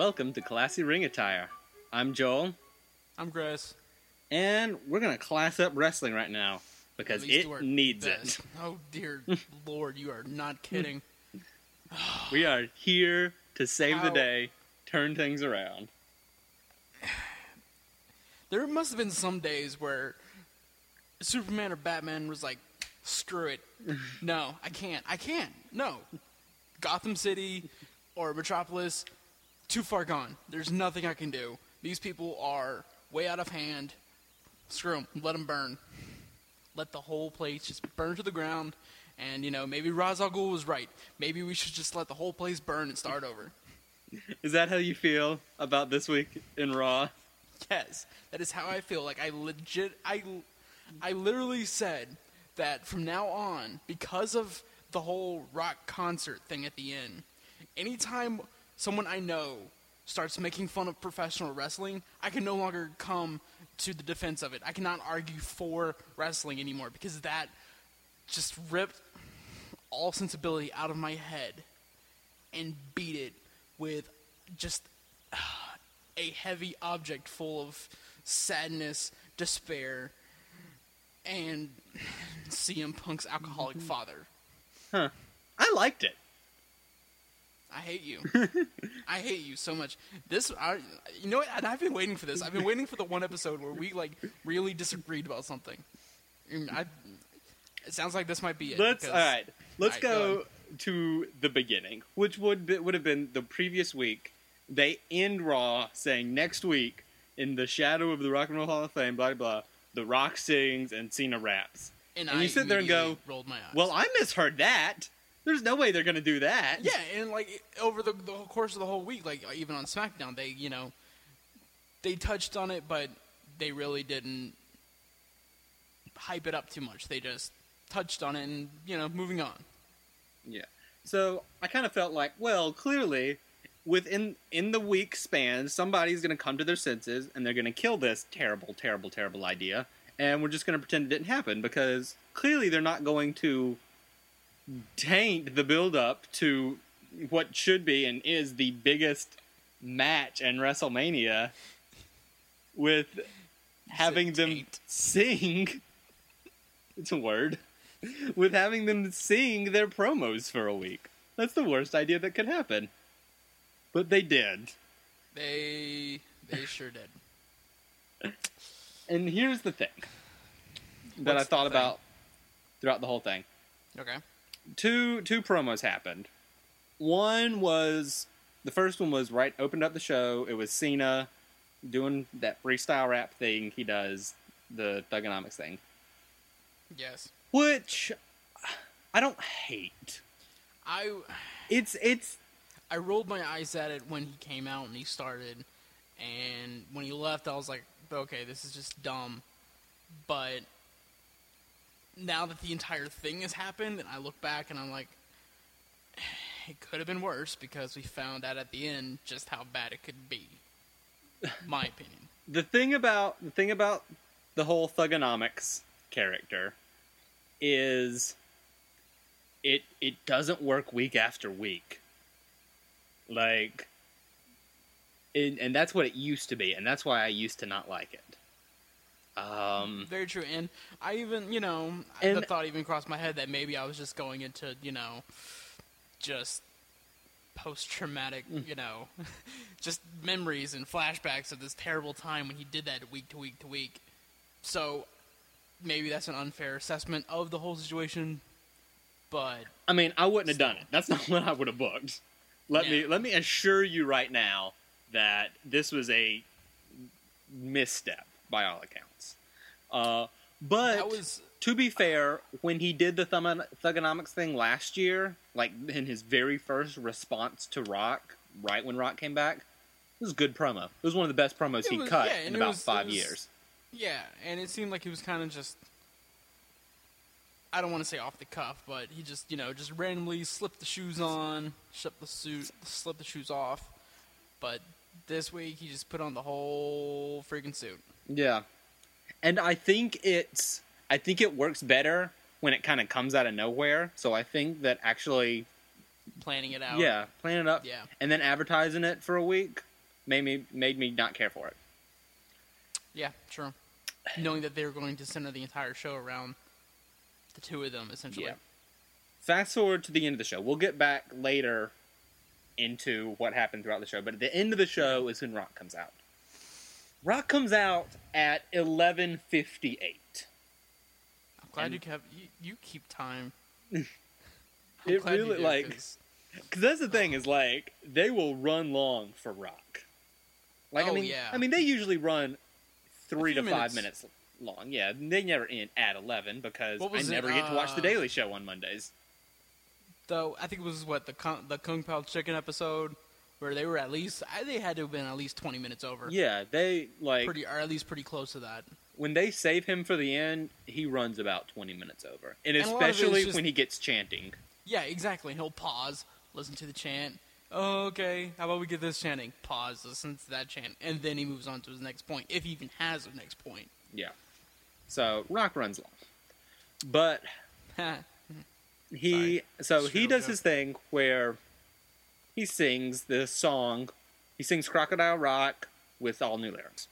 welcome to Classy Ring Attire. I'm Joel, I'm Grace. and we're going to class up wrestling right now because At least it do our needs best. it. Oh dear Lord, you are not kidding. We are here to save the How- day, turn things around. There must have been some days where Superman or Batman was like, screw it. No, I can't. No. Gotham City or Metropolis, too far gone. There's nothing I can do. These people are way out of hand. Screw them. Let them burn. Let the whole place just burn to the ground. And, maybe Ra's al Ghul was right. Maybe we should just let the whole place burn and start over. Is that how you feel about this week in Raw? Yes, that is how I feel. Like, I literally said that from now on, because of the whole rock concert thing at the end, anytime someone I know starts making fun of professional wrestling, I can no longer come to the defense of it. I cannot argue for wrestling anymore because that just ripped all sensibility out of my head and beat it with just a heavy object full of sadness, despair, and CM Punk's alcoholic father. Huh. I liked it. I hate you. I hate you so much. You know what? And I've been waiting for this. I've been waiting for the one episode where we really disagreed about something. It sounds like this might be it. Let's Alright, go to the beginning, which would have been the previous week. They end Raw saying next week, in the shadow of the Rock and Roll Hall of Fame, blah, blah, The Rock sings and Cena raps. And you sit there and go, rolled my eyes. well, I misheard that. There's no way they're going to do that. Yeah, and over the whole course of the whole week, even on SmackDown, they touched on it, but they really didn't hype it up too much. They just touched on it and, moving on. Yeah. So I kind of felt like, well, clearly, in the week span, somebody's going to come to their senses and they're going to kill this terrible, terrible, terrible idea, and we're just going to pretend it didn't happen because clearly they're not going to taint the build-up to what should be and is the biggest match in WrestleMania with having them taint? sing. It's a word. With having them sing their promos for a week. That's the worst idea that could happen. But they did. They sure did. And here's the thing that I thought about throughout the whole thing. Okay. Two promos happened. The first one was opened up the show. It was Cena doing that freestyle rap thing he does, the Thugonomics thing. Yes. Which I don't hate. I rolled my eyes at it when he came out and he started, and when he left, I was like, okay, this is just dumb. But now that the entire thing has happened, and I look back and I'm like, it could have been worse because we found out at the end just how bad it could be. My opinion. The thing about the whole Thugonomics character is it doesn't work week after week. And that's what it used to be, and that's why I used to not like it. Very true, and I even, the thought even crossed my head that maybe I was just going into, just post-traumatic, just memories and flashbacks of this terrible time when he did that week to week to week. So maybe that's an unfair assessment of the whole situation, but I mean, I wouldn't have done it. That's not what I would have booked. Let me assure you right now that this was a misstep by all accounts. But to be fair, when he did the Thugonomics thing last year, in his very first response to Rock, right when Rock came back, it was a good promo. It was one of the best promos he cut in about 5 years. Yeah, and it seemed like he was kind of just, I don't want to say off the cuff, but he just, just randomly slipped the shoes on, slipped the shoes off. But this week, he just put on the whole freaking suit. Yeah. And I think it works better when it kind of comes out of nowhere. So I think that actually planning it out. Yeah, planning it up. Yeah. And then advertising it for a week made me not care for it. Yeah, true. Knowing that they were going to center the entire show around the two of them, essentially. Yeah. Fast forward to the end of the show. We'll get back later into what happened throughout the show, but at the end of the show is when Rock comes out. Rock comes out at 11:58. I'm glad you keep time. It really, like, because that's the thing, is, like, they will run long for Rock. Like, I mean, they usually run 3 to 5 minutes long. Yeah, they never end at 11 because I never get to watch The Daily Show on Mondays. Though, I think it was, the Kung Pao Chicken episode, where they were they had to have been at least 20 minutes over. Yeah, they, like... or at least pretty close to that. When they save him for the end, he runs about 20 minutes over. And especially when he gets chanting. Yeah, exactly. He'll pause, listen to the chant. Oh, okay, how about we get this chanting? Pause, listen to that chant. And then he moves on to his next point, if he even has a next point. Yeah. So, Rock runs long. But... he does his thing where he sings this song. He sings Crocodile Rock with all new lyrics.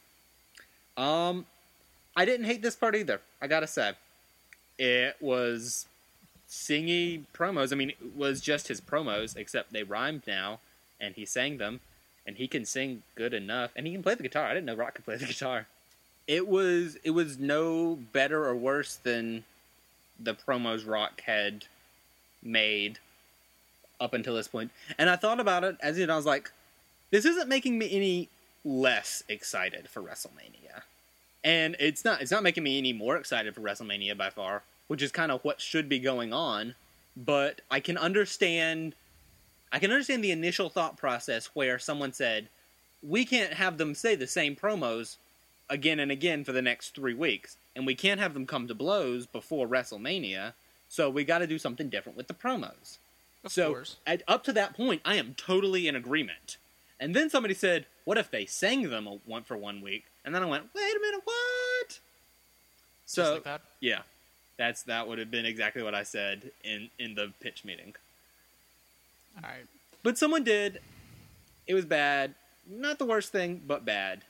I didn't hate this part either, I gotta say. It was singy promos. I mean, it was just his promos, except they rhymed now, and he sang them, and he can sing good enough, and he can play the guitar. I didn't know Rock could play the guitar. It was no better or worse than the promos Rock had made up until this point. And I thought about it as I was like, this isn't making me any less excited for WrestleMania. And it's not making me any more excited for WrestleMania by far, which is kind of what should be going on. But I can understand the initial thought process where someone said, we can't have them say the same promos again and again for the next 3 weeks. And we can't have them come to blows before WrestleMania. So we got to do something different with the promos. Of course. Up to that point, I am totally in agreement. And then somebody said, what if they sang them for 1 week? And then I went, wait a minute, what? So, just like that? Yeah. That would have been exactly what I said in the pitch meeting. All right. But someone did. It was bad. Not the worst thing, but bad.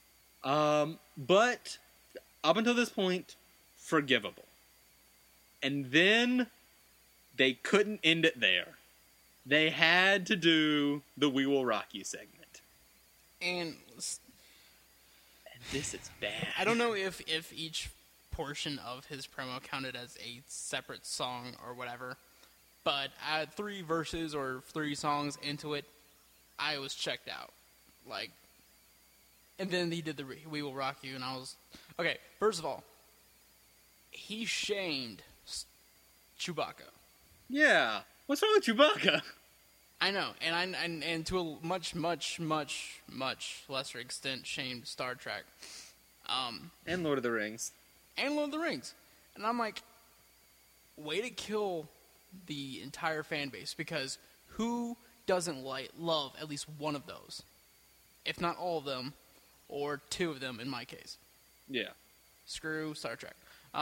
But up until this point, forgivable. And then they couldn't end it there. They had to do the We Will Rock You segment. And this is bad. I don't know if each portion of his promo counted as a separate song or whatever, but at 3 verses or 3 songs into it, I was checked out. Like, and then he did the We Will Rock You, and I was... Okay, first of all, he shamed Chewbacca. Yeah. What's wrong with Chewbacca? I know, and to a much lesser extent, shamed Star Trek. And Lord of the Rings. And Lord of the Rings. And I'm like, way to kill the entire fan base, because who doesn't love at least one of those? If not all of them, or 2 of them in my case. Yeah. Screw Star Trek.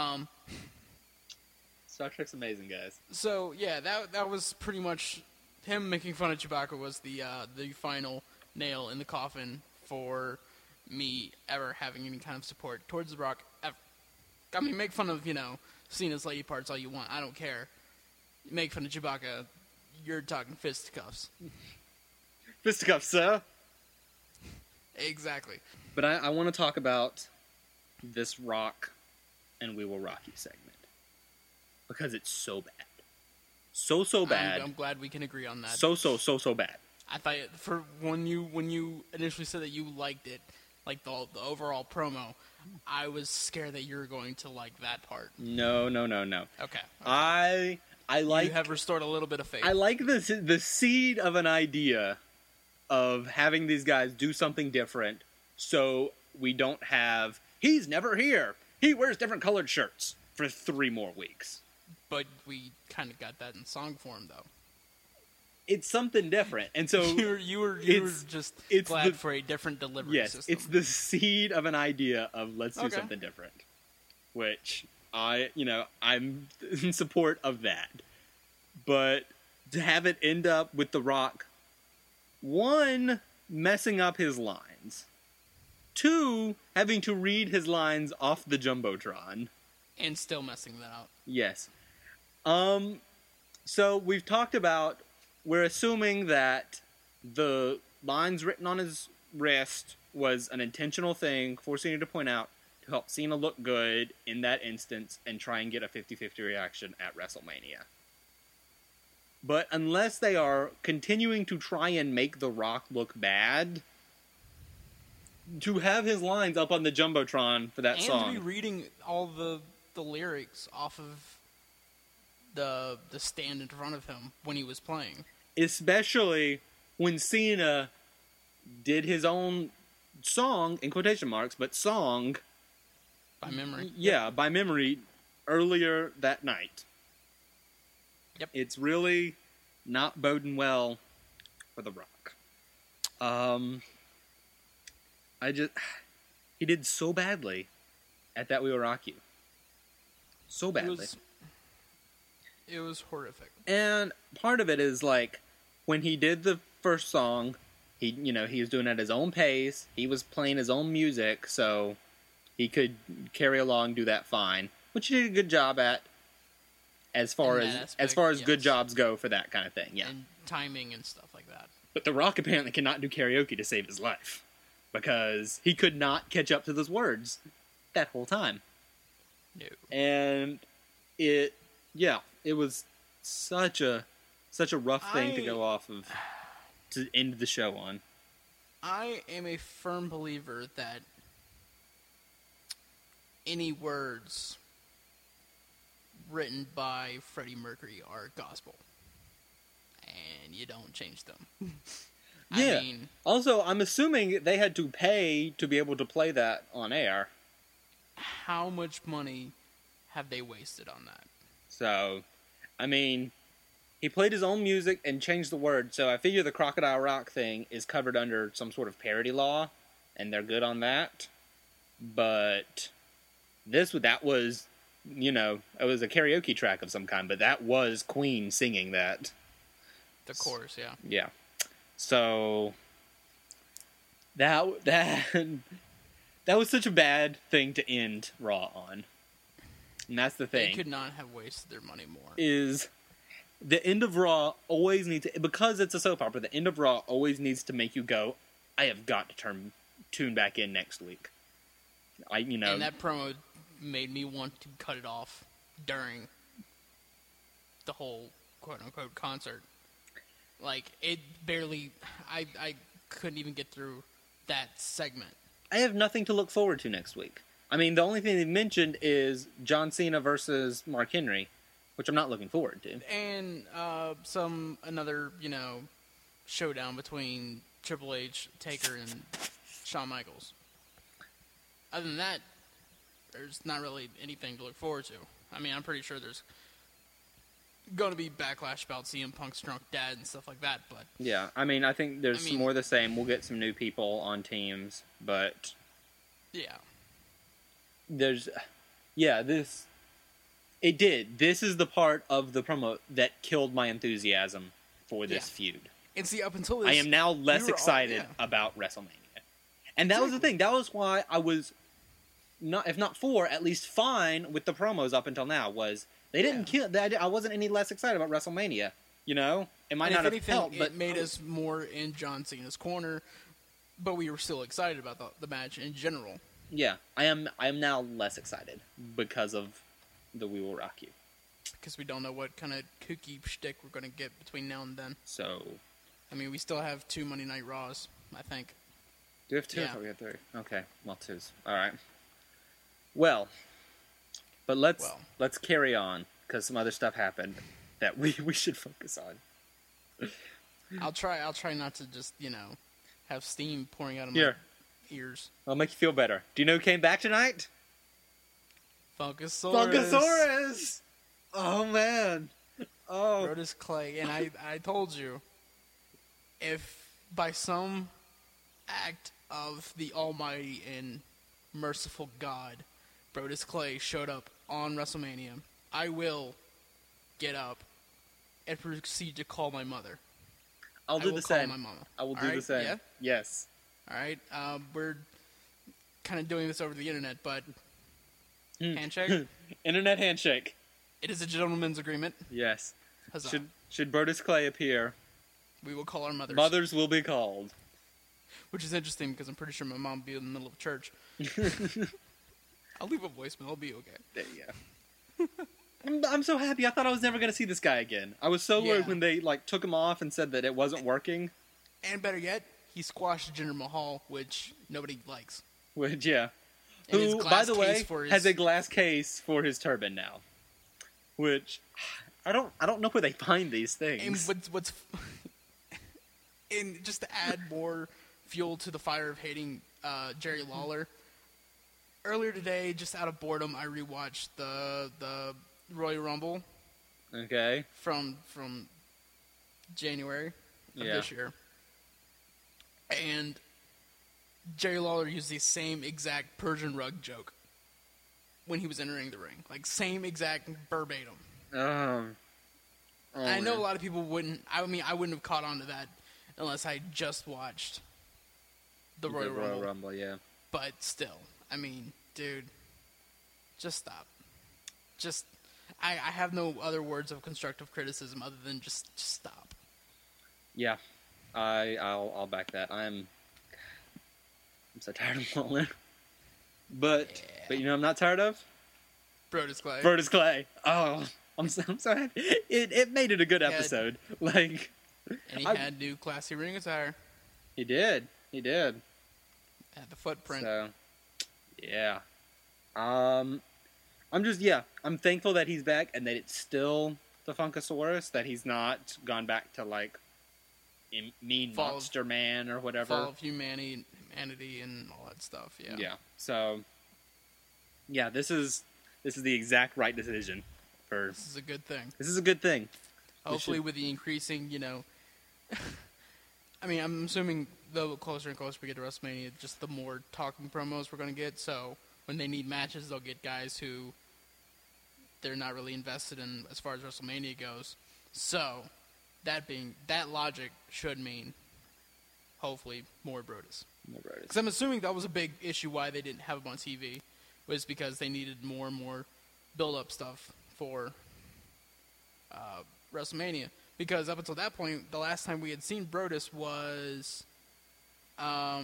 Star Trek's amazing, guys. So, yeah, that was pretty much... Him making fun of Chewbacca was the final nail in the coffin for me ever having any kind of support towards The Rock ever. I mean, make fun of, Cena's lady parts all you want. I don't care. Make fun of Chewbacca, you're talking fisticuffs. Fisticuffs, sir. Exactly. But I want to talk about this Rock and We Will Rock You segment. Because it's so bad. So bad. I'm glad we can agree on that. So bad. I thought when you initially said that you liked it, like the overall promo, I was scared that you were going to like that part. No. Okay. I like. You have restored a little bit of faith. I like the seed of an idea of having these guys do something different, so we don't have. He's never here. He wears different colored shirts for 3 more weeks. But we kind of got that in song form, though. It's something different, and so you were just glad for a different delivery system. Yes, it's the seed of an idea of let's do something different, which I'm in support of that. But to have it end up with The Rock, one, messing up his lines. 2, having to read his lines off the Jumbotron. And still messing that up. Yes. So we've talked about, we're assuming that the lines written on his wrist was an intentional thing for Cena to point out to help Cena look good in that instance and try and get a 50-50 reaction at WrestleMania. But unless they are continuing to try and make The Rock look bad, to have his lines up on the Jumbotron for that song... And to be reading all the lyrics off of the stand in front of him when he was playing. Especially when Cena did his own song, in quotation marks, but song... By memory. Yeah, by memory, earlier that night. Yep. It's really not boding well for The Rock. He did so badly at That We Will Rock You. So badly. It was horrific. And part of it is, like, when he did the first song, he was doing it at his own pace, he was playing his own music, so he could carry along, do that fine, which he did a good job at, as far as yes. good jobs go for that kind of thing, yeah. And timing and stuff like that. But The Rock apparently cannot do karaoke to save his life, because he could not catch up to those words that whole time. No. And it was such a rough thing to go off of, to end the show on. I am a firm believer that any words written by Freddie Mercury are gospel, and you don't change them. Yeah. I mean, also, I'm assuming they had to pay to be able to play that on air. How much money have they wasted on that? So, I mean, he played his own music and changed the words, so I figure the Crocodile Rock thing is covered under some sort of parody law, and they're good on that. But that was, it was a karaoke track of some kind, but that was Queen singing that. The chorus, yeah. Yeah. So, that was such a bad thing to end Raw on. And that's the thing. They could not have wasted their money more. Is the end of Raw always needs to, because it's a soap opera, the end of Raw always needs to make you go, I have got to tune back in next week. And that promo made me want to cut it off during the whole quote-unquote concert. Like, it barely... I couldn't even get through that segment. I have nothing to look forward to next week. I mean, the only thing they mentioned is John Cena versus Mark Henry, which I'm not looking forward to. And another, showdown between Triple H, Taker, and Shawn Michaels. Other than that, there's not really anything to look forward to. I mean, I'm pretty sure there's going to be backlash about CM Punk's drunk dad and stuff like that, but... Yeah, I mean, I think there's more of the same. We'll get some new people on teams, but... Yeah. It did. This is the part of the promo that killed my enthusiasm for this feud. And see, up until this... I am now less excited about WrestleMania. And that was the thing. That was why I was... if not at least fine with the promos up until now, was they didn't kill... I wasn't any less excited about WrestleMania, It might not have helped, but... it made us more in John Cena's corner, but we were still excited about the match in general. Yeah, I am now less excited because of the We Will Rock You. Because we don't know what kind of kooky shtick we're going to get between now and then. So... I mean, we still have 2 Monday Night Raws, I think. Do we have 2? Yeah. Oh, we have 3. Okay, well, 2s. All right. Well, but let's carry on, because some other stuff happened that we should focus on. I'll try not to just, have steam pouring out of my ears. I'll make you feel better. Do you know who came back tonight? Funkasaurus! Oh, man. Oh. Brodus Clay. And I told you, if by some act of the almighty and merciful God, Brodus Clay showed up on WrestleMania, I will get up and proceed to call my mother. I'll do will the call same. my mama. I will All do right? the same. Yeah. Yes. All right. We're kind of doing this over the internet, but handshake. Internet handshake. It is a gentleman's agreement. Yes. Huzzah. Should Brodus Clay appear, We will call our mothers. mothers will be called. Which is interesting because I'm pretty sure my mom will be in the middle of church. I'll leave a voicemail. I'll be okay. There you go. I'm so happy. I thought I was never going to see this guy again. I was so worried Yeah. when they took him off and said that it wasn't working. And better yet, he squashed Jinder Mahal, which nobody likes. Which, yeah. And his Who, by glass the case way, for his- has a glass case for his turban now. Which I don't know where they find these And things. what's and just to add more fuel to the fire of hating Jerry Lawler. Earlier today, just out of boredom, I rewatched the Royal Rumble Okay. from January of Yeah. this year, and Jerry Lawler used the same exact Persian rug joke when he was entering the ring, like same exact verbatim. Oh, I know man. a lot of people wouldn't. I mean, I wouldn't have caught on to that unless I just watched the Royal Rumble. Yeah. But still, I mean, dude, just stop. Just, I have no other words of constructive criticism other than just stop. Yeah. I'll back that. I'm so tired of Lawler. But you know I'm not tired of? Brodus Clay. Brodus Clay. Oh, I'm so happy. It made it a good episode. Like, And he had new classy ring attire. he did. Had the footprint. So, yeah. I'm thankful that he's back and that it's still the Funkasaurus, that he's not gone back to, like, mean Fall of- Monster Man or whatever. Fall of humanity and all that stuff. Yeah. Yeah. So, yeah, this is the exact right decision for. This is a good thing. This is a good thing. Hopefully, with the increasing, I mean, I'm assuming the closer and closer we get to WrestleMania, just the more talking promos we're going to get. So when they need matches, they'll get guys who they're not really invested in as far as WrestleMania goes. So that logic should mean hopefully more Brodus. Because I'm assuming that was a big issue why they didn't have him on TV, was because they needed more and more build-up stuff for WrestleMania. Because up until that point, the last time we had seen Brodus was, I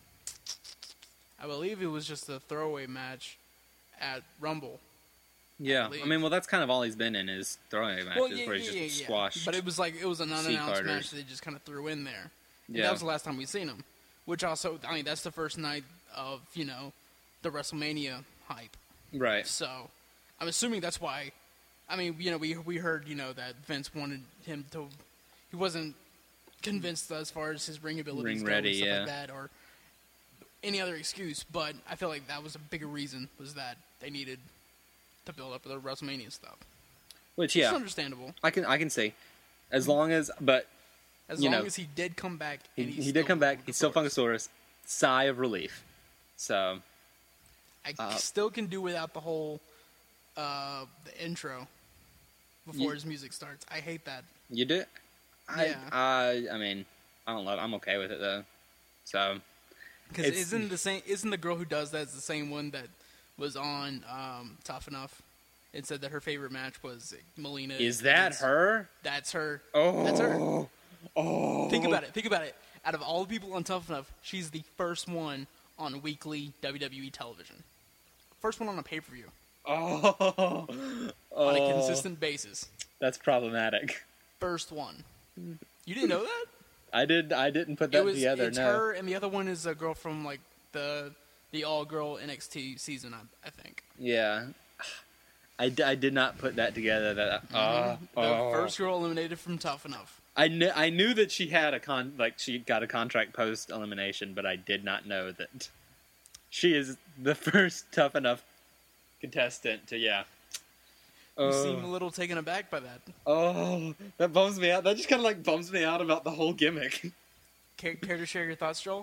believe it was just a throwaway match at Rumble. Yeah, believe. I mean, well, that's kind of all he's been in is throwing matches where he's just squashed. But it was an unannounced C-carders. match that they just kind of threw in there. And Yeah. that was the last time we'd seen him. Which also, I mean, that's the first night of, the WrestleMania hype. Right. So, I'm assuming that's why. I mean, we heard, that Vince wanted him to. He wasn't convinced as far as his ring abilities Ring go ready, and stuff yeah. like that, or any other excuse. But I feel like that was a bigger reason, was that they needed to build up the WrestleMania stuff. Which, It's yeah, understandable. I can see. As long as, but As you long know, as he did come back. And he did come back. He's still Funkasaurus. Sigh of relief. So, I still can do without the whole the intro before his music starts. I hate that. you do? Yeah. I mean, I don't love it. I'm okay with it, though. So, Because It's- isn't the girl who does that the same one that was on Tough Enough? It said that her favorite match was Melina. is that against- her? That's her. Oh. That's her. Oh. Think about it. Out of all the people on Tough Enough, she's the first one on weekly WWE television. First one on a pay-per-view Oh. on a consistent basis. That's problematic. First one. You didn't know that? I didn't put that together. It's No. her, and the other one is a girl from like the all-girl NXT season, I think. Yeah. I did not put that together. That The first girl eliminated from Tough Enough. I knew that she had she got a contract post elimination, but I did not know that she is the first Tough Enough contestant to You seem a little taken aback by that. Oh, that bums me out. That just kind of bums me out about the whole gimmick. Care to share your thoughts, Joel?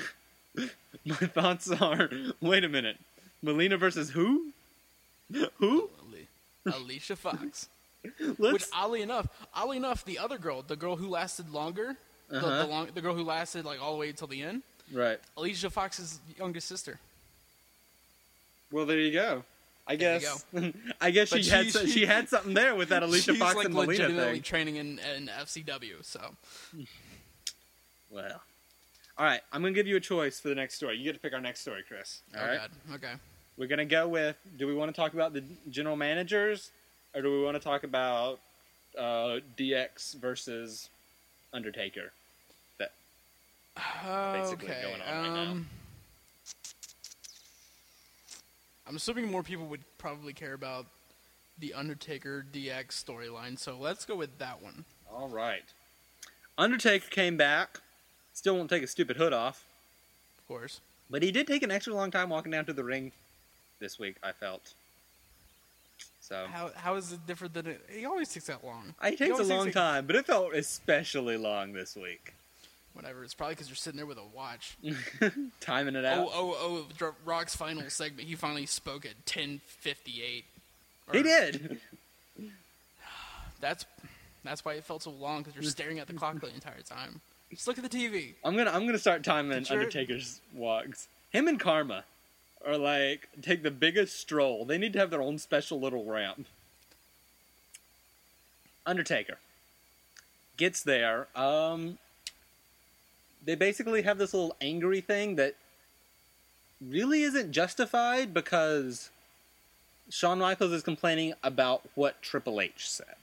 My thoughts are: wait a minute, Melina versus who? Who? Alicia Fox. Which, Let's. oddly enough, the other girl, the girl who lasted longer, the girl who lasted like all the way until the end. Right. Alicia Fox's youngest sister. Well, there you go. I There guess. you I guess But she had something there with that Alicia She's Fox like and Melina legitimately thing. training in FCW. So Well, all right. I'm gonna give you a choice for the next story. You get to pick our next story, Chris. All right. God. Okay. We're gonna go with. Do we want to talk about the general managers, or do we want to talk about DX versus Undertaker? That basically Okay. going on right now. I'm assuming more people would probably care about the Undertaker DX storyline, so let's go with that one. All right. Undertaker came back. Still won't take his stupid hood off, Of course. but he did take an extra long time walking down to the ring this week, I felt. So How is it different than it? He always takes that long. it takes a long time, but it felt especially long this week. Whatever. It's probably because you're sitting there with a watch. Timing it out. Rock's final segment. He finally spoke at 10:58. He did. That's why it felt so long, because you're staring at the clock the entire time. Just look at the TV. I'm gonna start timing Did your- Undertaker's walks. Him and Karma are like take the biggest stroll. They need to have their own special little ramp. Undertaker gets there. They basically have this little angry thing that really isn't justified because Shawn Michaels is complaining about what Triple H said.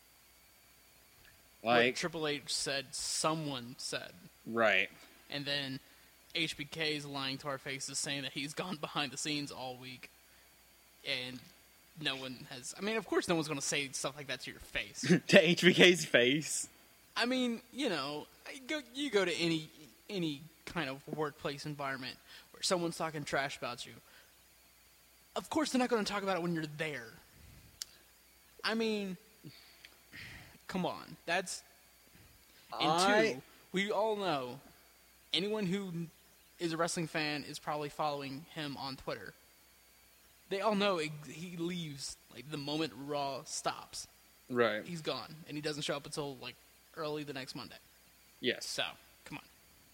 What Triple H said, someone said. Right. And then HBK is lying to our faces saying that he's gone behind the scenes all week. And no one has... I mean, of course no one's going to say stuff like that to your face. To HBK's face. I mean, you know, you go to any kind of workplace environment where someone's talking trash about you. Of course they're not going to talk about it when you're there. I mean... Come on, that's... And two, we all know, anyone who is a wrestling fan is probably following him on Twitter. They all know he leaves, like, the moment Raw stops. Right. He's gone, and he doesn't show up until, like, early the next Monday. Yes. So, come on.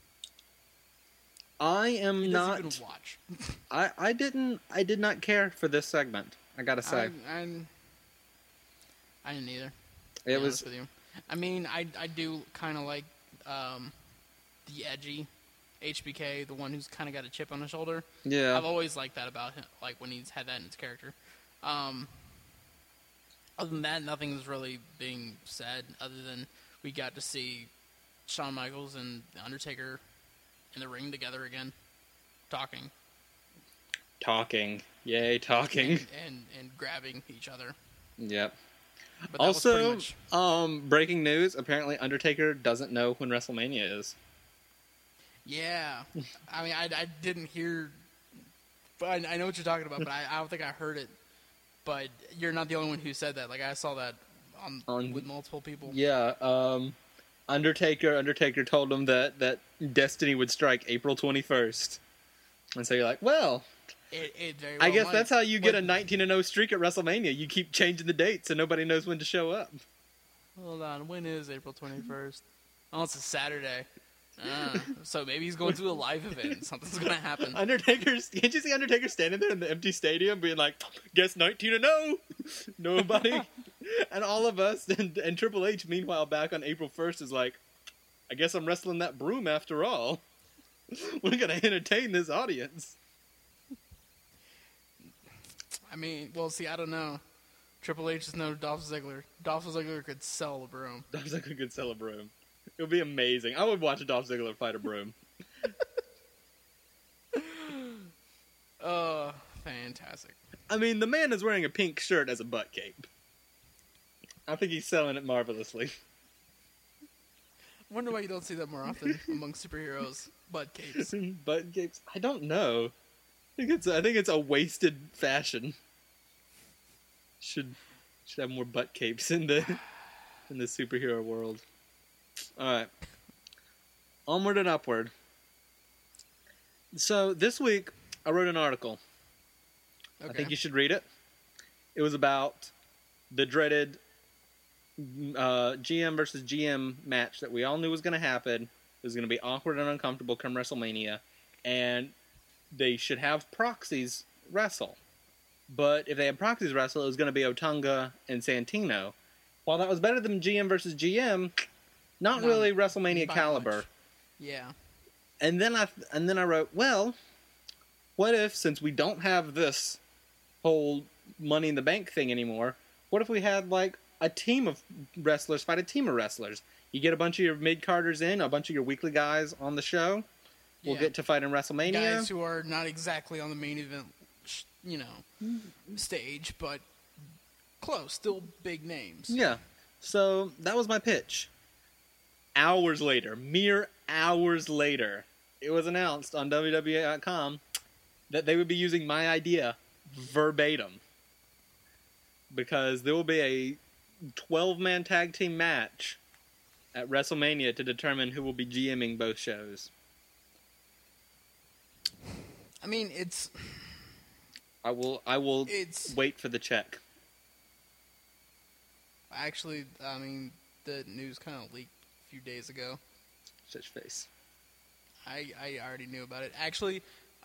I am He not... doesn't even watch. I did not care for this segment, I gotta say. I didn't either. It was... With you. I mean, I do kind of like the edgy HBK, the one who's kind of got a chip on his shoulder. Yeah. I've always liked that about him, like when he's had that in his character. Other than that, nothing's really being said other than we got to see Shawn Michaels and The Undertaker in the ring together again, talking. Yay, talking. And grabbing each other. Yep. But that was pretty Also, much... breaking news, apparently Undertaker doesn't know when WrestleMania is. Yeah. I mean, I didn't hear... But I know what you're talking about, but I don't think I heard it. But you're not the only one who said that. Like, I saw that with multiple people. Yeah, Undertaker told him that Destiny would strike April 21st. And so you're like, well... It very well I guess might. that's how you get a 19-0 streak at WrestleMania. You keep changing the dates so nobody knows when to show up. Hold on, when is April 21st? Oh, it's a Saturday. So maybe he's going to a live event. Something's going to happen. Can't you see Undertaker standing there in the empty stadium being like, guess 19-0? Nobody. And all of us, and Triple H, meanwhile, back on April 1st is like, I guess I'm wrestling that broom after all. We're going to entertain this audience. I mean, well, see, I don't know. Triple H is no Dolph Ziggler. Dolph Ziggler could sell a broom. Dolph Ziggler could sell a broom. It would be amazing. I would watch a Dolph Ziggler fight a broom. Fantastic. I mean, the man is wearing a pink shirt as a butt cape. I think he's selling it marvelously. I wonder why you don't see that more often among superheroes. Butt capes. Butt capes? I don't know. I think it's a wasted fashion. Should have more butt capes in the superhero world. All right, onward and upward. So this week I wrote an article. Okay. I think you should read it. It was about the dreaded GM versus GM match that we all knew was going to happen. It was going to be awkward and uncomfortable come WrestleMania, and they should have proxies wrestle. But if they had proxies wrestle, it was going to be Otunga and Santino. While that was better than GM versus GM, not really WrestleMania caliber. Much. Yeah. And then I wrote, well, what if, since we don't have this whole Money in the Bank thing anymore, what if we had like a team of wrestlers fight a team of wrestlers? You get a bunch of your mid-carders in, a bunch of your weekly guys on the show. We'll get to fight in WrestleMania. Guys who are not exactly on the main event, stage, but close, still big names. Yeah. So that was my pitch. Hours later, mere hours later, it was announced on WWE.com that they would be using my idea verbatim. Because there will be a 12-man tag team match at WrestleMania to determine who will be GMing both shows. I mean, it's... I will wait for the check. Actually, I mean, the news kind of leaked a few days ago. Such face. I already knew about it. Actually,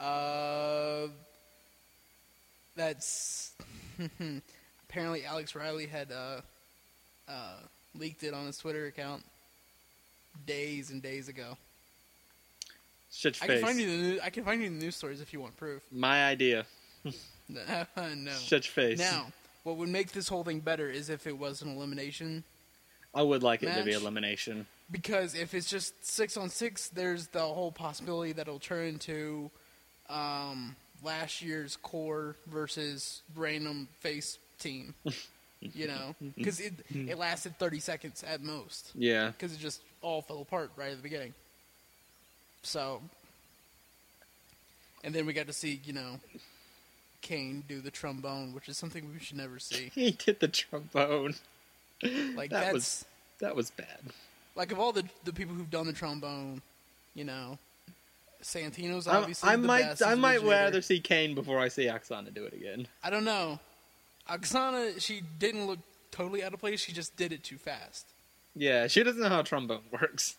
that's... Apparently Alex Riley had leaked it on his Twitter account days and days ago. Such face. I can find you the news stories if you want proof. My idea. No. Such face. Now, what would make this whole thing better is if it was an elimination. I would like match, it to be elimination. Because if it's just 6-on-6, there's the whole possibility that it'll turn into last year's core versus random face team. Because it lasted 30 seconds at most. Yeah. Because it just all fell apart right at the beginning. So, and then we got to see, Kane do the trombone, which is something we should never see. He did the trombone. Like that was bad. Like of all the people who've done the trombone, Santino's obviously I the might best. I might rather see Kane before I see Oksana do it again. I don't know. Oksana, she didn't look totally out of place. She just did it too fast. Yeah, she doesn't know how trombone works.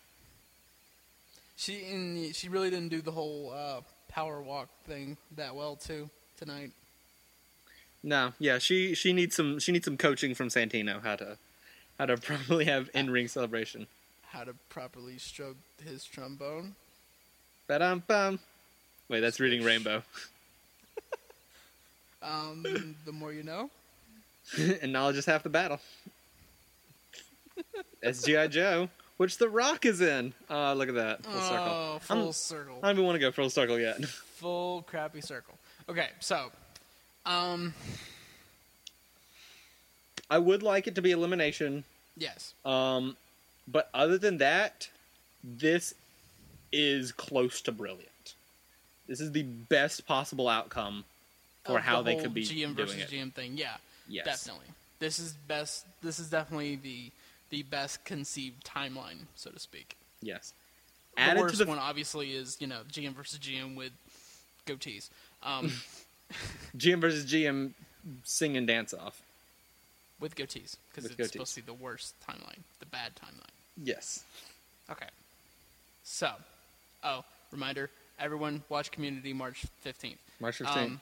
She really didn't do the whole power walk thing that well too tonight. No, yeah, she needs some coaching from Santino how to properly have in-ring celebration. How to properly stroke his trombone. Ba-dum-bum. Wait, that's Reading Rainbow. The more you know. And knowledge is half the battle. That's G.I. Joe, which The Rock is in. Look at that. Full circle. Oh, full circle. I don't even want to go full circle yet. Full crappy circle. Okay, so, I would like it to be elimination. yes. But other than that, this is close to brilliant. This is the best possible outcome for Of how the they whole could be GM doing versus it. GM thing. Yeah, Yes. definitely. This is best. This is definitely the best conceived timeline, so to speak. Yes. The Added worst to the one, obviously, is GM versus GM with goatees. GM versus GM sing and dance off. With goatees, because it's supposed to be the worst timeline, the bad timeline. Yes. Okay. So, reminder, everyone watch Community March 15th. March 15th.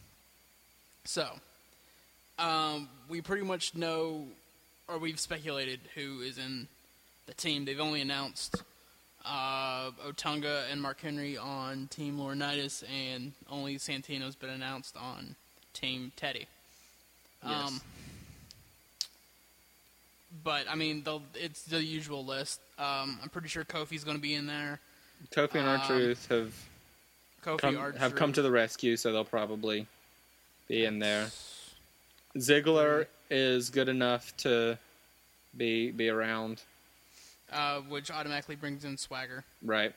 We pretty much know, or we've speculated who is in the team. They've only announced Otunga and Mark Henry on Team Laurinaitis, and only Santino's been announced on Team Teddy. Yes. But, I mean, it's the usual list. I'm pretty sure Kofi's going to be in there. Kofi and R-Truth have come to the rescue, so they'll probably be in there. Ziggler is good enough to be around. Which automatically brings in Swagger. Right.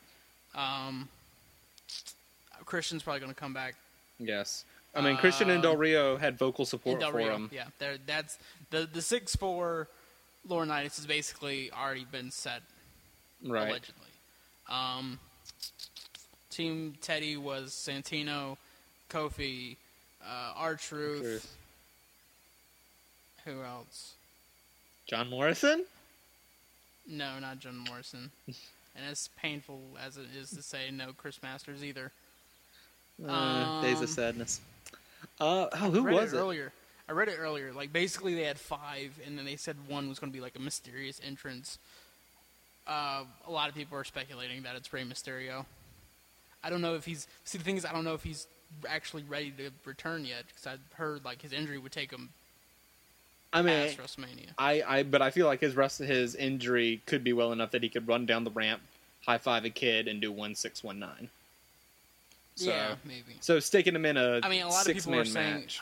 Christian's probably going to come back. Yes. I mean, Christian and Del Rio had vocal support Del for Rio, him. yeah. That's the 6'4" Laurinaitis has basically already been set, Right. allegedly. Team Teddy was Santino, Kofi, R-Truth. Who else? John Morrison? No, not John Morrison. And as painful as it is to say, no Chris Masters either. Days of Sadness. Who was it? I read it earlier. Like, basically they had 5, and then they said one was going to be like a mysterious entrance. A lot of people are speculating that it's Rey Mysterio. I don't know if he's... See, the thing is, I don't know if he's actually ready to return yet, because I've heard, like, his injury would take him past WrestleMania. But I feel like his injury could be well enough that he could run down the ramp, high-five a kid, and do 1-6-1-9. So, yeah, maybe. So sticking him in a lot of people are saying match.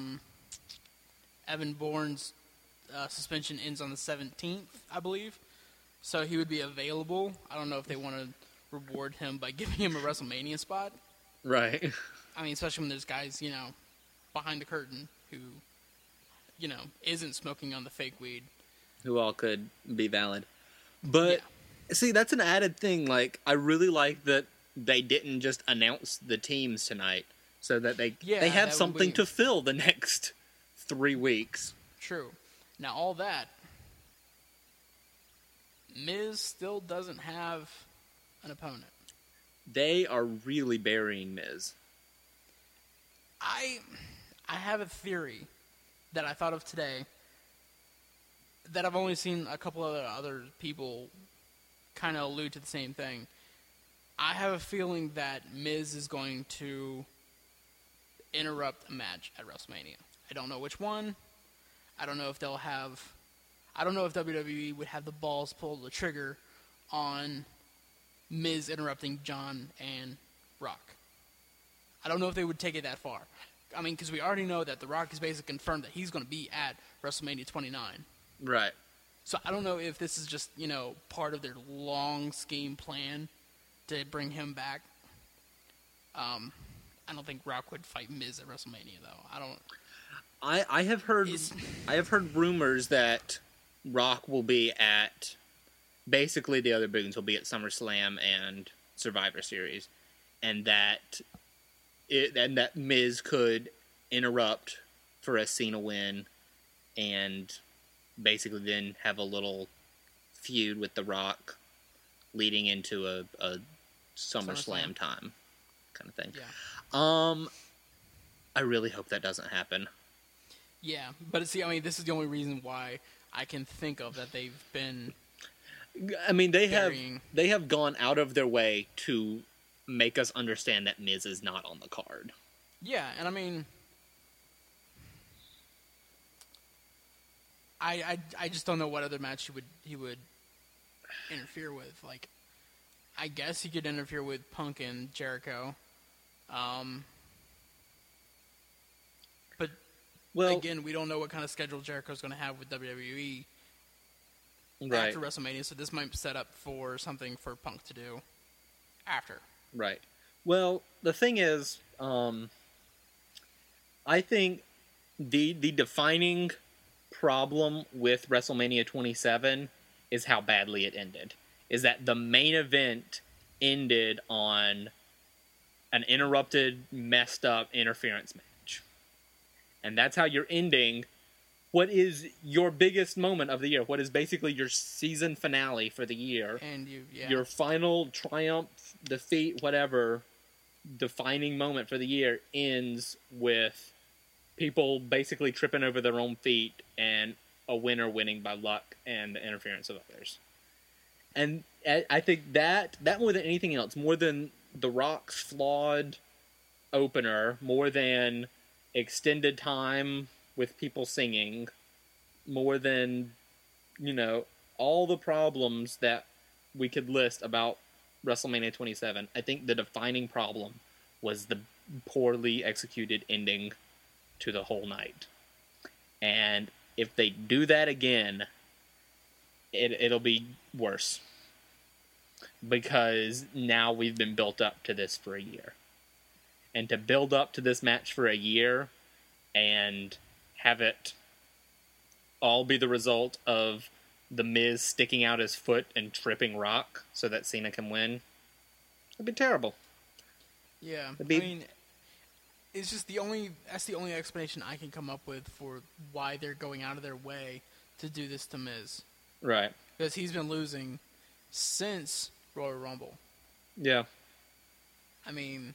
Evan Bourne's suspension ends on the 17th, I believe. So he would be available. I don't know if they want to reward him by giving him a WrestleMania spot. Right. I mean, especially when there's guys, behind the curtain who, isn't smoking on the fake weed. Who all could be valid. But, see, that's an added thing. Like, I really like that they didn't just announce the teams tonight so that they have something to fill the next 3 weeks. True. Now, all that, Miz still doesn't have an opponent. They are really burying Miz. I have a theory that I thought of today that I've only seen a couple of other people kind of allude to the same thing. I have a feeling that Miz is going to interrupt a match at WrestleMania. I don't know which one. I don't know if WWE would have the balls to pull the trigger on Miz interrupting John and Rock. I don't know if they would take it that far. I mean, because we already know that The Rock is basically confirmed that he's going to be at WrestleMania 29. Right. So I don't know if this is just, part of their long scheme plan to bring him back. I don't think Rock would fight Miz at WrestleMania, though. I have heard rumors that Rock will be at basically the other big ones will be at SummerSlam and Survivor Series, and that Miz could interrupt for a Cena win, and basically then have a little feud with The Rock, leading into a SummerSlam time kind of thing. Yeah. I really hope that doesn't happen. Yeah, but see, I mean, this is the only reason why I can think of that they've been. I mean, they have gone out of their way to make us understand that Miz is not on the card. Yeah, and I mean, I just don't know what other match he would interfere with. Like, I guess he could interfere with Punk and Jericho. But again, we don't know what kind of schedule Jericho's going to have with WWE after WrestleMania, so this might set up for something for Punk to do after. Right. Well, the thing is, I think the defining problem with WrestleMania 27 is how badly it ended. Is that the main event ended on an interrupted, messed up interference match. And that's how you're ending what is your biggest moment of the year, what is basically your season finale for the year. And your final triumph, defeat, whatever, defining moment for the year ends with people basically tripping over their own feet and a winner winning by luck and the interference of others. And I think that more than anything else, more than The Rock's flawed opener, more than extended time with people singing, more than, all the problems that we could list about WrestleMania 27, I think the defining problem was the poorly executed ending to the whole night. And if they do that again, it'll be worse. Because now we've been built up to this for a year. And to build up to this match for a year and have it all be the result of The Miz sticking out his foot and tripping Rock so that Cena can win, it'd be terrible. Yeah, I mean, it's just that's the only explanation I can come up with for why they're going out of their way to do this to Miz. Right. Because he's been losing since Royal Rumble. Yeah. I mean,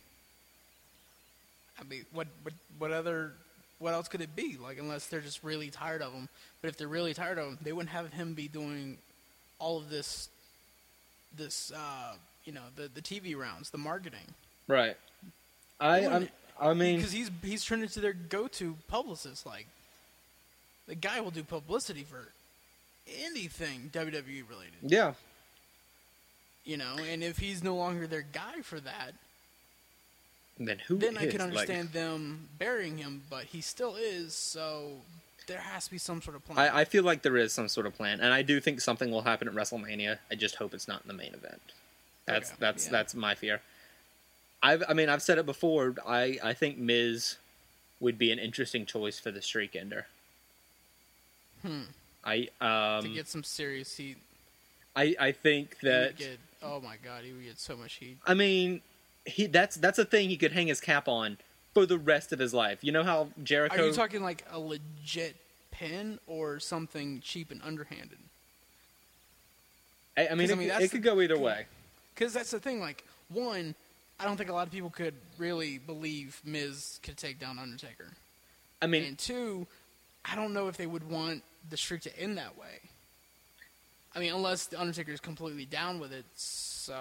what else could it be? Like, unless they're just really tired of him. But if they're really tired of him, they wouldn't have him be doing all of this, the TV rounds, the marketing. Right. I mean, because he's turned into their go-to publicist. Like, the guy will do publicity for anything WWE related. Yeah. And if he's no longer their guy for that, then who then is? I can understand them burying him, but he still is, so there has to be some sort of plan. I feel like there is some sort of plan, and I do think something will happen at WrestleMania. I just hope it's not in the main event. That's my fear. I've said it before. I think Miz would be an interesting choice for the streak ender. To get some serious heat. I think that oh my god, he would get so much heat. I mean, that's a thing he could hang his cap on for the rest of his life. You know how Jericho... Are you talking like a legit pin or something cheap and underhanded? It could go either way. Because that's the thing, like, one, I don't think a lot of people could really believe Miz could take down Undertaker. And two, I don't know if they would want the streak to end that way. Unless the Undertaker is completely down with it. So,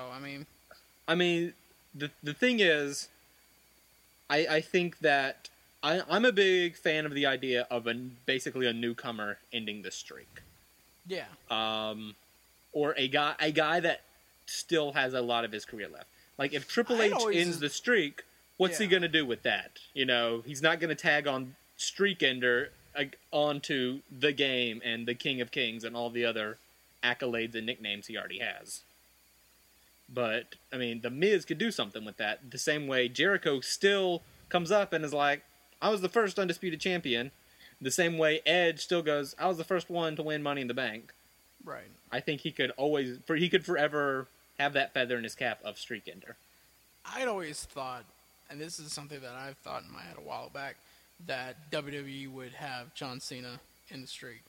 the thing is, I think that I'm a big fan of the idea of basically a newcomer ending the streak. Yeah. Or a guy that still has a lot of his career left. Like, if Triple H ends the streak, what's he going to do with that? He's not going to tag on Streak Ender onto The Game and the King of Kings and all the other accolades and nicknames he already has. But, The Miz could do something with that. The same way Jericho still comes up and is like, I was the first undisputed champion. The same way Edge still goes, I was the first one to win Money in the Bank. Right. I think he could forever have that feather in his cap of streak ender. I'd always thought, and this is something that I've thought in my head a while back, that WWE would have John Cena in the streak.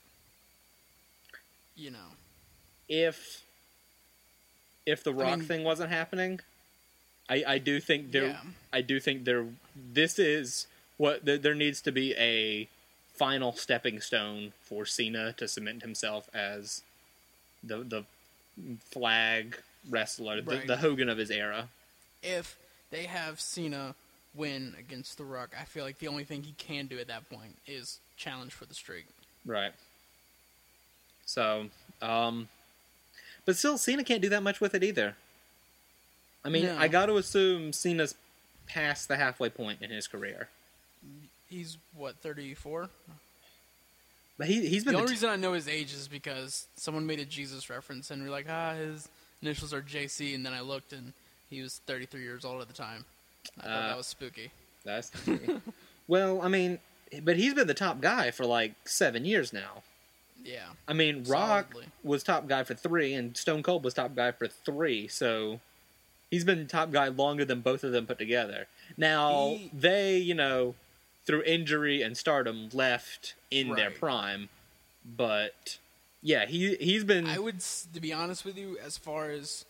If the Rock thing wasn't happening, I do think there. Yeah. I do think there. This is what there needs to be a final stepping stone for Cena to cement himself as the flag wrestler, right. the Hogan of his era. If they have Cena win against The Rock, I feel like the only thing he can do at that point is challenge for the streak. Right. So, but still, Cena can't do that much with it either. No. I got to assume Cena's past the halfway point in his career. He's, 34? But he's been the only reason I know his age is because someone made a Jesus reference, and we're like, his initials are JC, and then I looked, and he was 33 years old at the time. I thought that was spooky. That's spooky. Well, but he's been the top guy for 7 years now. Yeah. Rock was top guy for 3, and Stone Cold was top guy for 3, so he's been top guy longer than both of them put together. Now, they, through injury and stardom, left in their prime, but yeah, he's been... I would, to be honest with you, as far as...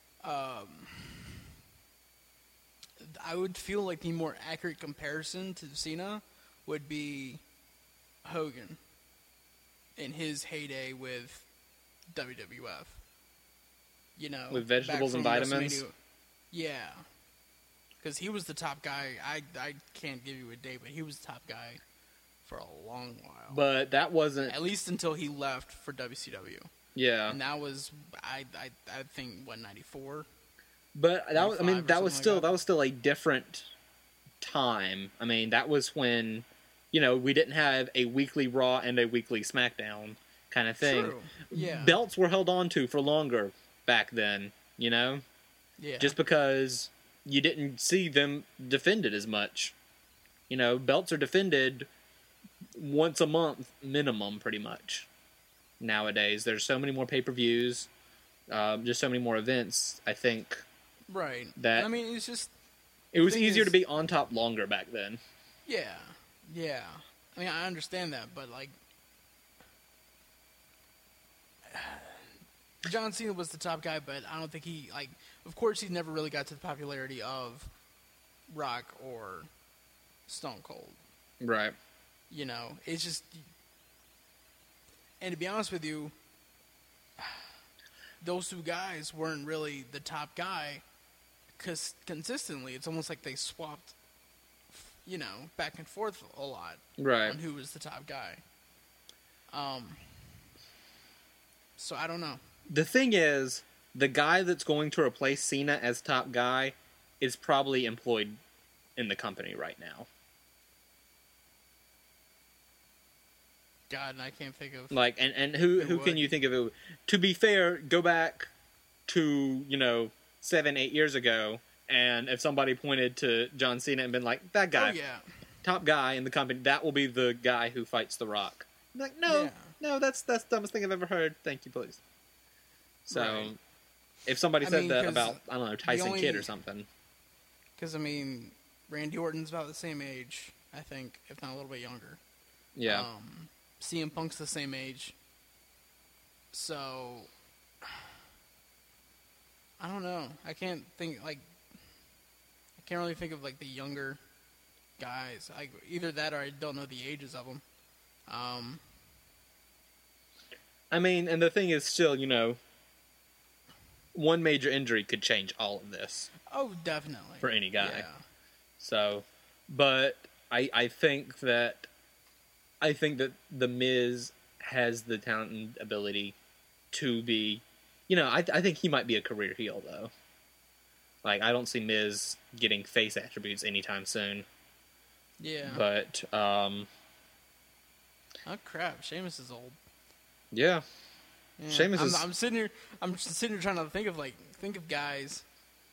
I would feel like the more accurate comparison to Cena would be Hogan in his heyday with WWF. With vegetables and vitamins? Yeah. Because he was the top guy. I can't give you a date, but he was the top guy for a long while. But that wasn't... At least until he left for WCW. Yeah. And that was, I think, 94? But that was still a different time. That was when, we didn't have a weekly Raw and a weekly SmackDown kind of thing. True. Yeah. Belts were held on to for longer back then, Yeah. Just because you didn't see them defended as much. Belts are defended once a month minimum, pretty much. Nowadays, there's so many more pay-per-views, just so many more events, I think. Right. That it's just... It was easier to be on top longer back then. Yeah. Yeah. I understand that, but, John Cena was the top guy, but I don't think he, like, of course he never really got to the popularity of Rock or Stone Cold. Right. You know, it's just, and to be honest with you, those two guys weren't really the top guy, because consistently, it's almost like they swapped, you know, back and forth a lot. Right. On who was the top guy. So I don't know. The thing is, the guy that's going to replace Cena as top guy is probably employed in the company right now. God, and I can't think of... Like, and who can you think of? It? To be fair, go back to, 7-8 years ago, and if somebody pointed to John Cena and been like, that guy, top guy in the company, that will be the guy who fights The Rock. I'm like, no, that's the dumbest thing I've ever heard. Thank you, please. So, if somebody said that about, I don't know, Tyson Kidd or something. Because, Randy Orton's about the same age, I think, if not a little bit younger. Yeah. CM Punk's the same age. So, I don't know. I can't really think of, the younger guys. Either that or I don't know the ages of them. And the thing is still, one major injury could change all of this. Oh, definitely. For any guy. Yeah. So, but I think that The Miz has the talent and ability to be, I think he might be a career heel, though. Like, I don't see Miz getting face attributes anytime soon. Yeah. But, oh, crap. Sheamus is old. Yeah. Sheamus is... I'm sitting here trying to think of guys.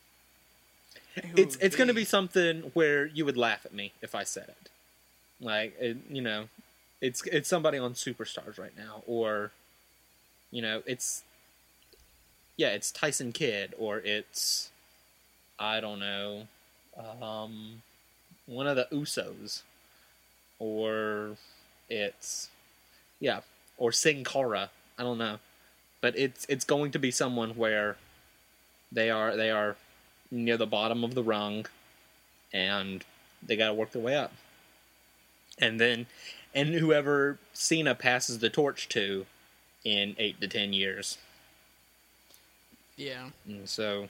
It's going to be something where you would laugh at me if I said it. Like, it's somebody on Superstars right now, or, it's Tyson Kidd, or it's, I don't know, one of the Usos, or it's, or Sin Cara. I don't know, but it's going to be someone where they are near the bottom of the rung, and they got to work their way up. And whoever Cena passes the torch to in 8 to 10 years. Yeah. And so,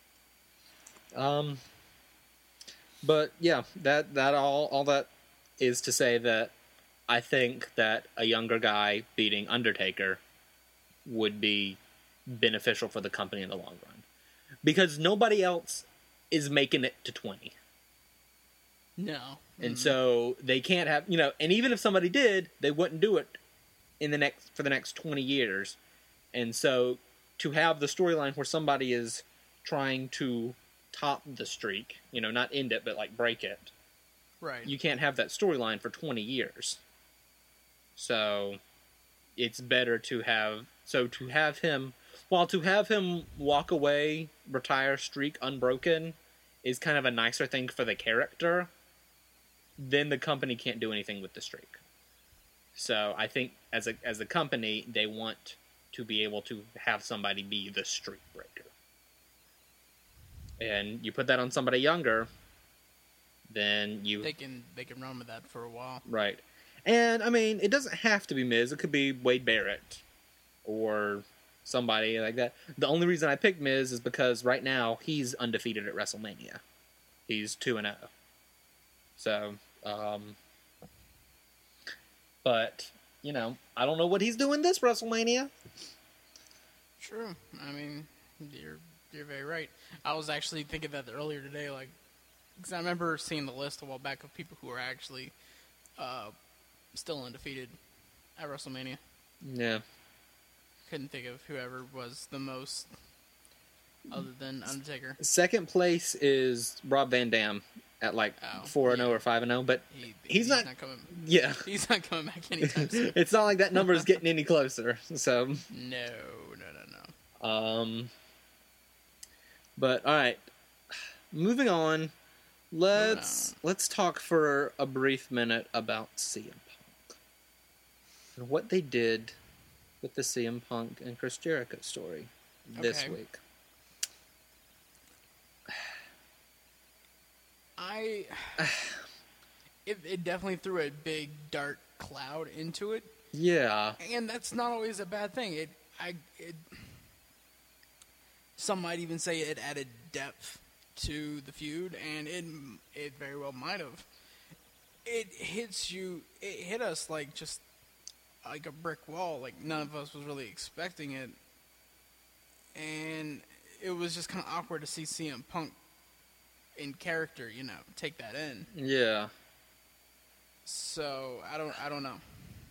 but yeah, that all that is to say that I think that a younger guy beating Undertaker would be beneficial for the company in the long run. Because nobody else is making it to 20. No. And so they can't have, and even if somebody did, they wouldn't do it for the next 20 years. And so to have the storyline where somebody is trying to top the streak, not end it, but break it. Right. You can't have that storyline for 20 years. So it's better to have him walk away, retire, streak unbroken is kind of a nicer thing for the character. Then the company can't do anything with the streak. So I think as a company, they want to be able to have somebody be the streak breaker. And you put that on somebody younger, then they can run with that for a while. Right. And it doesn't have to be Miz. It could be Wade Barrett or somebody like that. The only reason I picked Miz is because right now he's undefeated at WrestleMania. He's 2-0. So, but, I don't know what he's doing this WrestleMania. True. You're very right. I was actually thinking that earlier today, because I remember seeing the list a while back of people who are actually still undefeated at WrestleMania. Yeah. Couldn't think of whoever was the most, other than Undertaker. Second place is Rob Van Dam at 4-0 or 5-0, but he's not coming. Yeah, he's not coming back anytime soon. It's not like that number is getting any closer. So no. But all right, moving on. Let's talk for a brief minute about CM Punk and what they did with the CM Punk and Chris Jericho story this Okay. week. It definitely threw a big dark cloud into it, Yeah. and that's not always a bad thing. Some might even say it added depth to the feud, and it very well might have. It hit us like just like a brick wall. Like none of us was really expecting it, and it was just kind of awkward to see CM Punk in character, take that in. Yeah. So I don't know.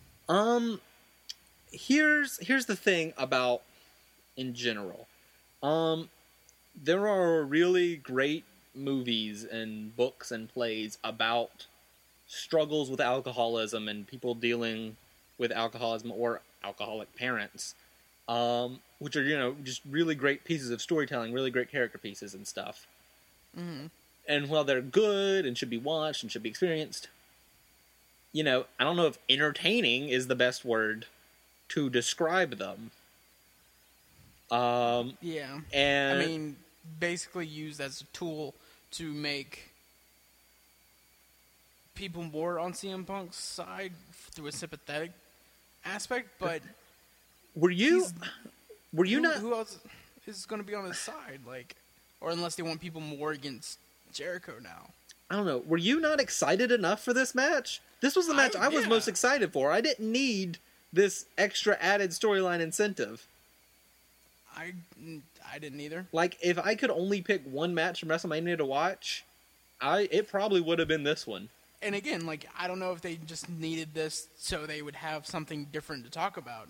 Here's the thing about in general. There are really great movies and books and plays about struggles with alcoholism and people dealing with alcoholism or alcoholic parents, which are, just really great pieces of storytelling, really great character pieces and stuff. Mm-hmm. And while they're good and should be watched and should be experienced, I don't know if entertaining is the best word to describe them. Yeah. And I mean, basically used as a tool to make people more on CM Punk's side through a sympathetic aspect, but were you not? who else is going to be on his side? Or unless they want people more against Jericho now. I don't know. Were you not excited enough for this match? This was the match I was most excited for. I didn't need this extra added storyline incentive. I didn't either. Like, if I could only pick one match from WrestleMania to watch, it probably would have been this one. And again, I don't know if they just needed this so they would have something different to talk about.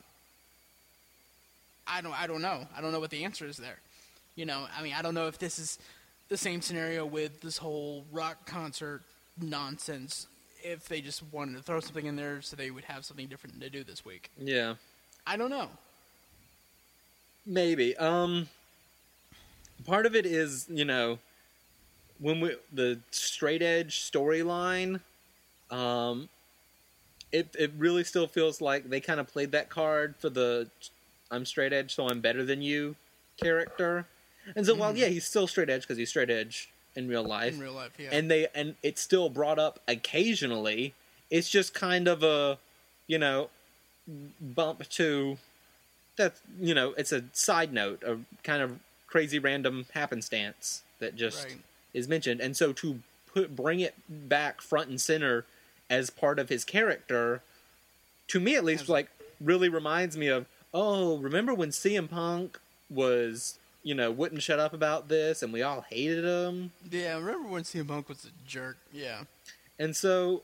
I don't know. I don't know what the answer is there. I don't know if this is the same scenario with this whole rock concert nonsense, if they just wanted to throw something in there so they would have something different to do this week. Yeah. I don't know. Maybe. Part of it is, when the straight edge storyline, it really still feels like they kind of played that card for the I'm straight edge, so I'm better than you character. And so, while he's still straight edge because he's straight edge in real life. In real life, yeah. And it's still brought up occasionally. It's just kind of a, bump to that's it's a side note, a kind of crazy random happenstance that just is mentioned. And so to bring it back front and center as part of his character, to me at least, really reminds me of, remember when CM Punk was, wouldn't shut up about this and we all hated him? Yeah, I remember when CM Punk was a jerk, yeah. And so,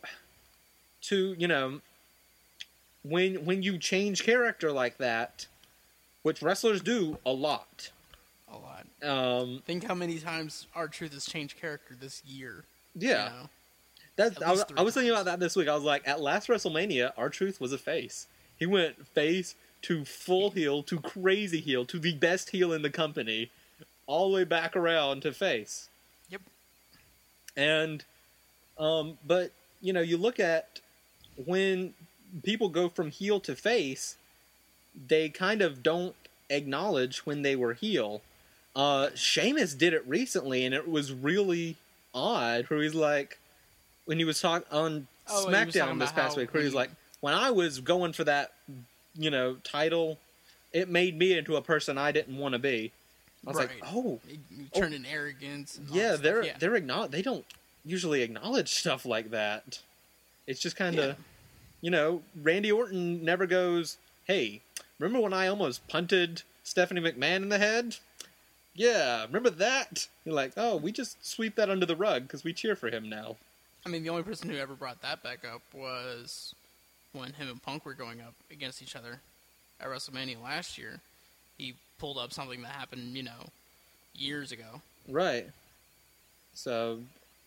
when you change character like that, which wrestlers do a lot. A lot. Think how many times R-Truth has changed character this year. Yeah. I was thinking about that this week. I was like, at last WrestleMania, R-Truth was a face. He went face to full heel, to crazy heel, to the best heel in the company, all the way back around to face. Yep. And, but, you look at when people go from heel to face, they kind of don't acknowledge when they were heel. Sheamus did it recently, and it was really odd, where he's like, when he was talking on SmackDown this past week, where he was like, when I was going for that, title, it made me into a person I didn't want to be. I was like, you turned in arrogance. And yeah, they don't usually acknowledge stuff like that. It's just kind of, Randy Orton never goes, hey, remember when I almost punted Stephanie McMahon in the head? Yeah, remember that? You're like, oh, we just sweep that under the rug because we cheer for him now. I mean, the only person who ever brought that back up was when him and Punk were going up against each other at WrestleMania last year. He pulled up something that happened, years ago. Right. So,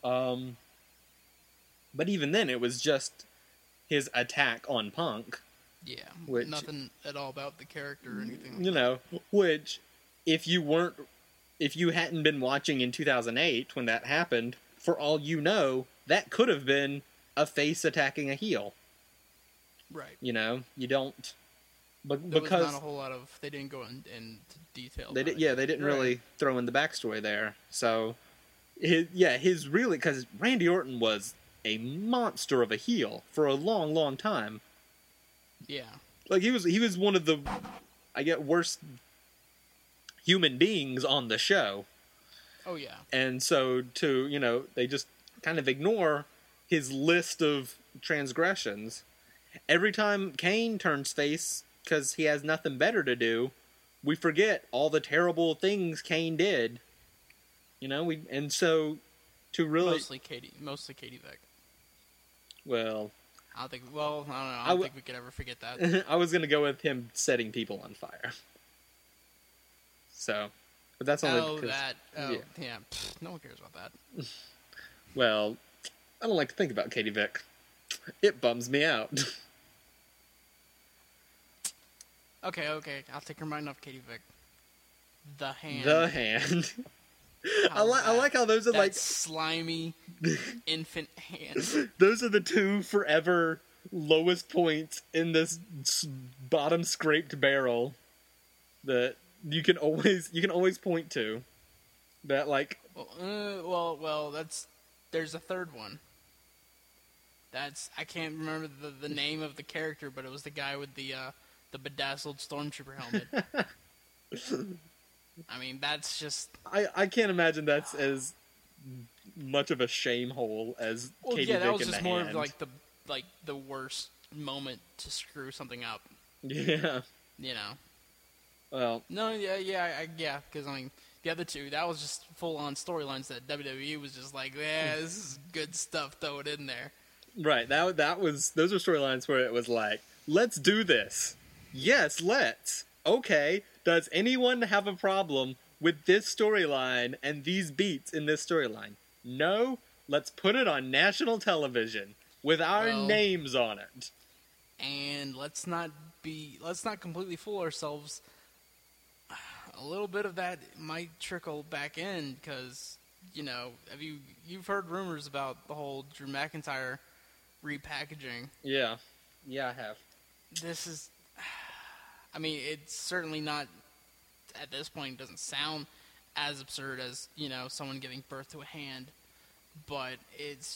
but even then, it was just his attack on Punk. Yeah, which, nothing at all about the character or anything like that. Which, if you hadn't been watching in 2008 when that happened, for all you know, that could have been a face attacking a heel. Right. You But there was because not a whole lot of. They didn't go into detail. they about did, it. yeah, they didn't Right. really throw in the backstory there. So, his really, because Randy Orton was a monster of a heel for a long, long time. Yeah. Like he was one of the, I get, worst human beings on the show. Oh yeah. And so they just kind of ignore his list of transgressions. Every time Kane turns face because he has nothing better to do, we forget all the terrible things Kane did. So to really Mostly Katie Vick. well, I don't think. Well, I don't know. I don't think we could ever forget that. I was gonna go with him setting people on fire. So, but that's only because, yeah. Pfft, no one cares about that. well, I don't like to think about Katie Vick. It bums me out. Okay. I'll take her mind off Katie Vick. The Hand. The Hand. I How's like how those are that like slimy infant hand. those are the two forever lowest points in this bottom scraped barrel that you can always point to. That like Well, there's a third one. I can't remember the name of the character, but it was the guy with the bedazzled stormtrooper helmet. I mean, that's just... I can't imagine that's as much of a shame hole as Katie Vick that was in just the more Hand. of like the worst moment to screw something up. Yeah. You know. Well. No, yeah, because I mean, the other two, that was just full on storylines that WWE was just like, yeah, this is good stuff. Throw it in there. Right. Those are storylines where it was like, let's do this. Yes, let's. Okay. Does anyone have a problem with this storyline and these beats in this storyline? No? Let's put it on national television with our names on it. And let's not completely fool ourselves. A little bit of that might trickle back in because, you've heard rumors about the whole Drew McIntyre repackaging. Yeah. Yeah, I have. This is... I mean, it's certainly not, at this point, doesn't sound as absurd as, someone giving birth to a hand, but it's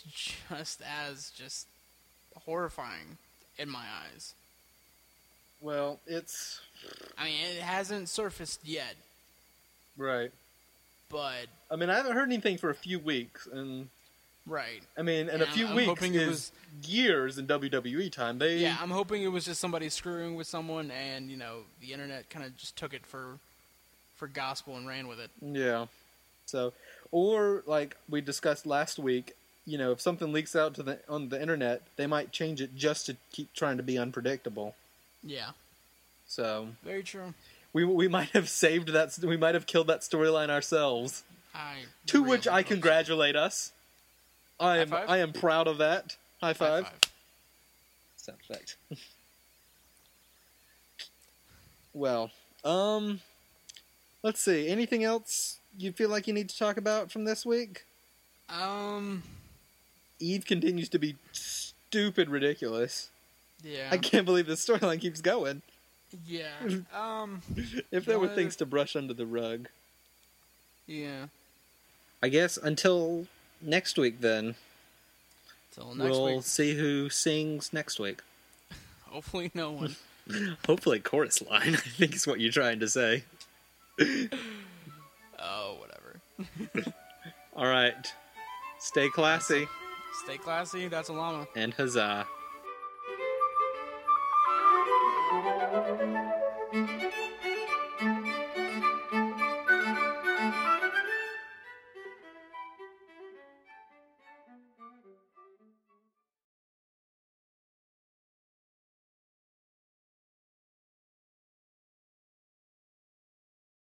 just horrifying in my eyes. Well, I mean, it hasn't surfaced yet. Right. But... I mean, I haven't heard anything for a few weeks, and... Right. I mean, and a few weeks is years in WWE time. Yeah, I'm hoping it was just somebody screwing with someone, and the internet kind of just took it for gospel and ran with it. Yeah. So, or like we discussed last week, if something leaks out on the internet, they might change it just to keep trying to be unpredictable. Yeah. So. Very true. We might have saved that. We might have killed that storyline ourselves. To which I congratulate us. I am proud of that. High five. Sound effect. Well, let's see. Anything else you feel like you need to talk about from this week? Eve continues to be stupid ridiculous. Yeah. I can't believe this storyline keeps going. Yeah. If there were things to brush under the rug. Yeah. I guess until next week, then. We'll see who sings next week. Hopefully no one. Hopefully chorus line, I think is what you're trying to say. Oh, whatever. All right. Stay classy. Stay classy. That's a llama. And huzzah.